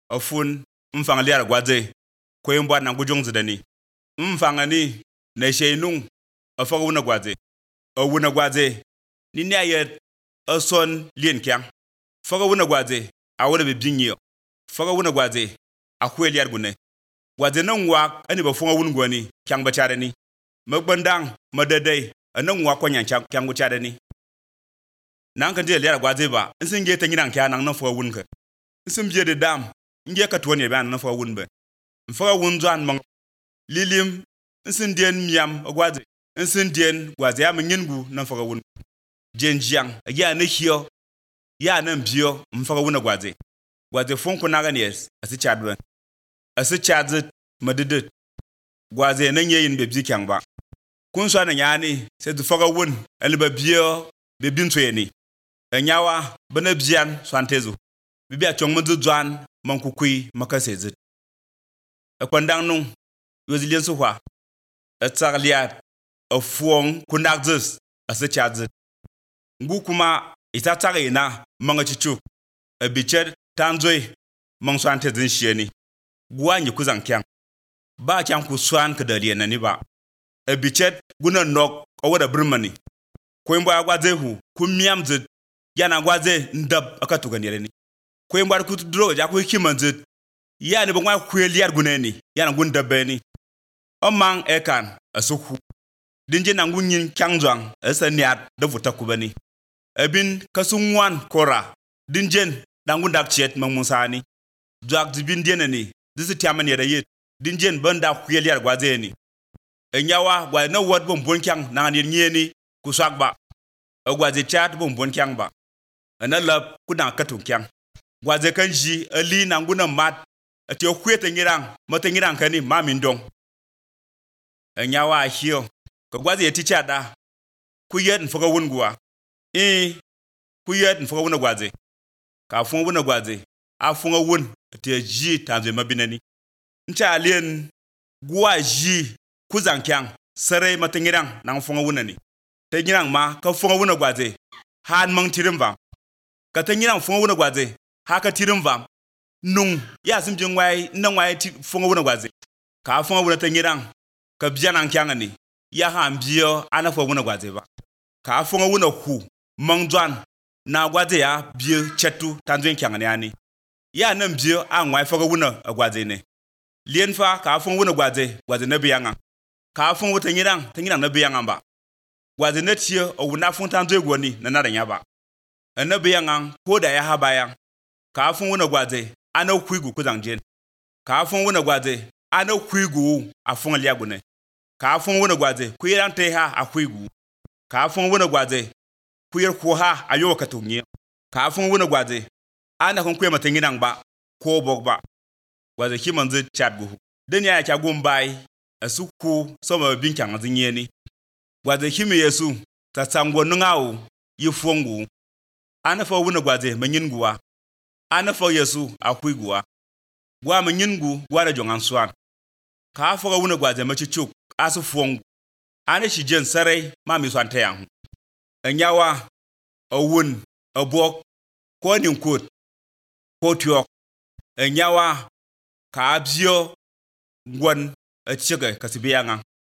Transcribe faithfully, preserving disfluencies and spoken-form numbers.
afun mfang liar gwaze ko yimba na gujong zidani mfanga ni na sheinung afa wuna gwaze a wuna gwaze ni ne ayet ason lien kyang faga wuna gwaze a wona be binyo faga wuna gwaze a kwel liar gune gwaze nan wa ani ba funga wun gwani kyang ba chare ni magbandang madadai anan wa ko nyan kyang chare ni nan kan je liar gwaze ba in ge ta ngiran kya nan na fa wun ka in je de dam nge ka to ne ba nan fa wun ba faga wun zan mang lilim in den miam gwaze in den gwaze ya min ngu nan faga wun jenjiang ya ne hiyo ya nan biyo mfaga wuna gwaze gwaze fonko na ganes asi chadwan asi chadz madidit gwaze nan yayin be bikyang ba kun so na nyani se du faga wun el ba biyo be binto yeni enyawa bana bian swantezu bibi a chong mudu zwan mankukui makasezit akwandang nung yozilien so hwa atsagliat afuong kunakzus asi chadz ngu kuma ita tare na manga chichu a bichet tanzoi mang swan te zin shieni gwa nyi kuzang kyang ba kyang ku swan ka daliye na ni ba a bichet guna nok awada burmani ko imba gwaze hu ku miam zit yana gwaze ndab aka tugan yere ni ko imba ku dro ja ku kiman zit ya ni bangwa ku liar guneni yana gun dabbe ni omang ekan asuku dinje na ngunyin kyang zwang asa niat da vuta kubani abin kasungwan kora dinjen dangun dak chet mang musani jak dibin denani disi tiaman yeda yet dinjen banda kuyel yar gwazeni enyawa gwa na wad bom bonkyang na ni nyeni kusakba agwaze chat bom bonkyang ba analab kudan katun kyang gwaze kanji ali na nguna mat ati okwete ngirang mata ngirang kani mamin dong enyawa hiyo ko gwaze ticha da kuyet nfoga wungwa e kuyet nfoga wuna gwaze ka funga wuna gwaze a funga wun te ji tanze mabinani ncha alien gwa ji kuzankyang sare matengirang nang funga wuna ni tengirang ma ka funga wuna gwaze han mang tirimva ka tengirang funga wuna gwaze ha ka tirimva nung ya simjin wai nan wai funga wuna gwaze ka funga wuna tengirang ka bianan kyangani ya han biyo ana funga wuna gwaze ba ka funga wuna ku mangzwan na gwaze ya biyo chetu tanzwen kyang ne ani ya nan biyo an wai faga wuna gwaze ne lien fa ka fun wuna gwaze gwaze na biyanga ka fun wuta nyirang tanyirang na biyanga ba gwaze na tiyo o wuna fun tanzwe gwani na na nya ba na biyanga ko da ya haba ya ka fun wuna gwaze ana kuigu kuzangjen ka fun wuna gwaze ana kuigu afun liagune ka fun wuna gwaze kuyiran te ha akuigu ka fun wuna gwaze kuyar ko ha ayo ka tunye ka fun wuna gwaze ana kun kuya matan gidan ba ko bogba gwaze ki manzo chat go den ya ka gumbai asuku soma binkan azinye ni gwaze ki me yesu ta sango nungawo yifongu ana fa wuna gwaze manyinguwa ana fa yesu akuiguwa gwa manyingu gwa da jongan swan ka fa wuna gwaze machichuk asu fongu ana shi jen sarai ma mi swan tayan anyawa awun abok ko nin kut ko tiok anyawa ka abio ngwan a chiga kasibiyanga